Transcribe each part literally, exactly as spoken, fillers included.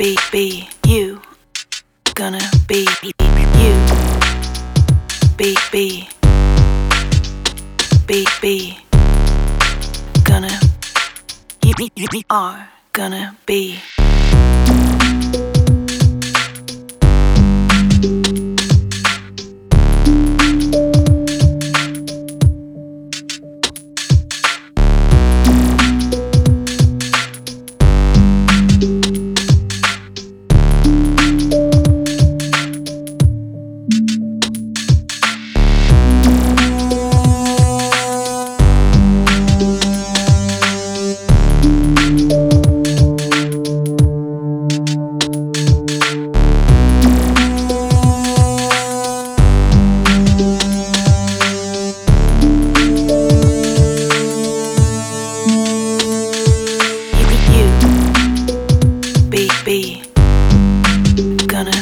be, be you. Gonna be you. Be, be. Be, be. Gonna. You, you, you are gonna be. Be gonna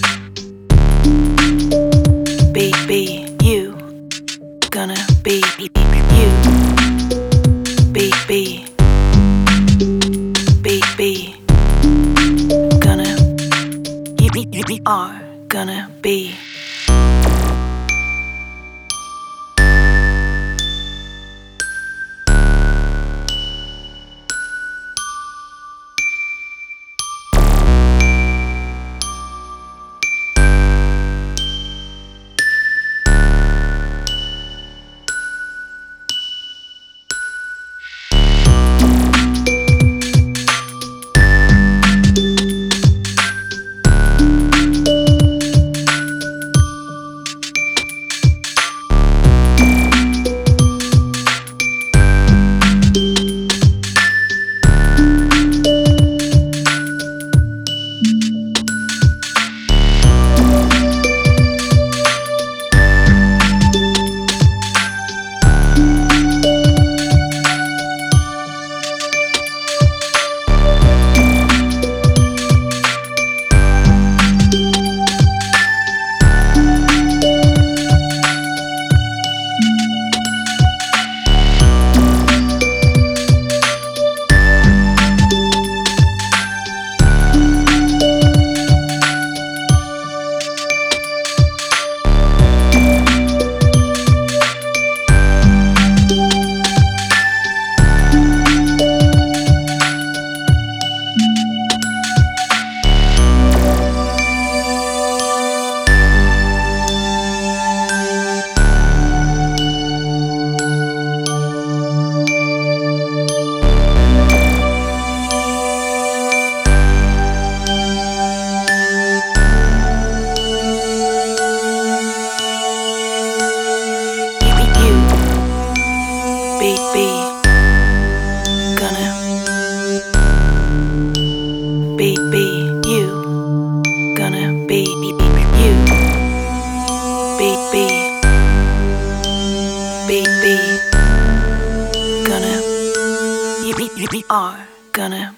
be be you. Gonna be you. Be be be be. Gonna you, you, you are gonna be. Be, be, gonna be, be you. Gonna be you. Be, be, be, be. Gonna you, you, you are gonna